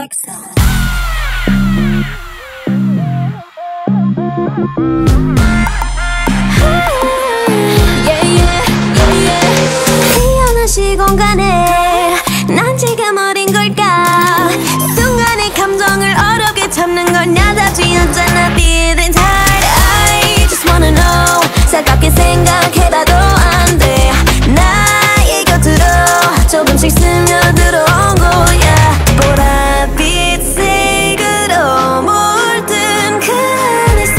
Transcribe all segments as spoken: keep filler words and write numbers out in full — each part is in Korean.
엑소. 태어난 시공간에 난 지금 어딘 걸까. 순간의 감정을 어렵게 참는 건 나답지 않잖아. Feeling tired, I just wanna know. 살갑게 생각해봐도 안 돼. 나의 곁으로 조금씩 스며들어온 거야. 보랏빛 색으로 물든 그 안에서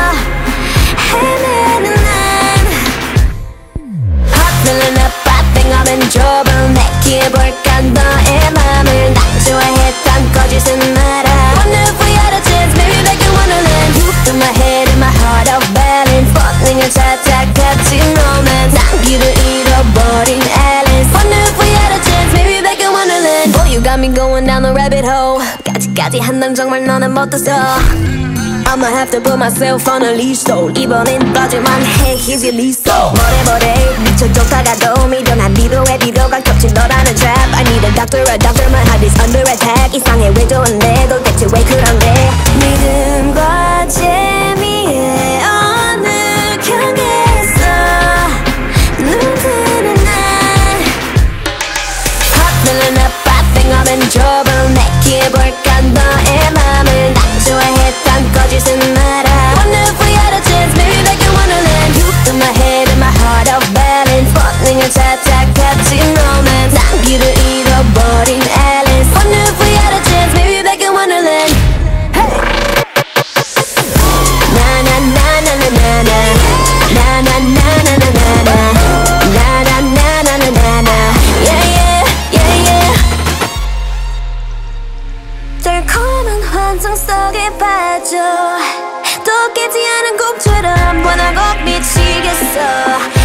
헤매는 난 Hot feeling up, 빠땡 하면 좁은 내게 볼까. 너의 맘을 난 좋아했던 거짓은 말아. Wonder if we had a chance, maybe back in Wonderland. You threw my head and my heart off balance. 버튼을 찾아 같이 romance. 난 길을 잃어버린 Alice. Wonder if we had a chance, maybe back in Wonderland. Boy, you got me going down the rabbit hole. 까지까지 한당 정말 너는 못 떴어. I'ma have to put myself on a leash though. 이번엔 빠질만 해, here's your leash though. 뭐래 뭐래 미쳐 쫓아가도 미련한 비로의 비로가 겹친 너라는 trap. I need a doctor, a doctor, my heart is under attack. 이상해 왜 좋은데 도대체 왜 그런데. 믿음과 재미의 어느 경계에서 눈뜨는 난 Hot feeling up, 빠땡 하면 좁은 내게 볼까. 너의 맘을 난 좋아했던 거짓은 말아. Wonder if we had a chance, maybe back in Wonderland. You threw my head and my heart off balance. 버튼을 찾아 같이 romance. 난 길을 잃어버린 Alice. Wonder if we had a chance, maybe back in Wonderland. Hey! Na na na na na na na. Na na na na na na na. Na na na na na na na. Yeah yeah yeah yeah. 달콤한 환상 속에 빠져 또 깨지 않은 꿈처럼 원하고 미치겠어.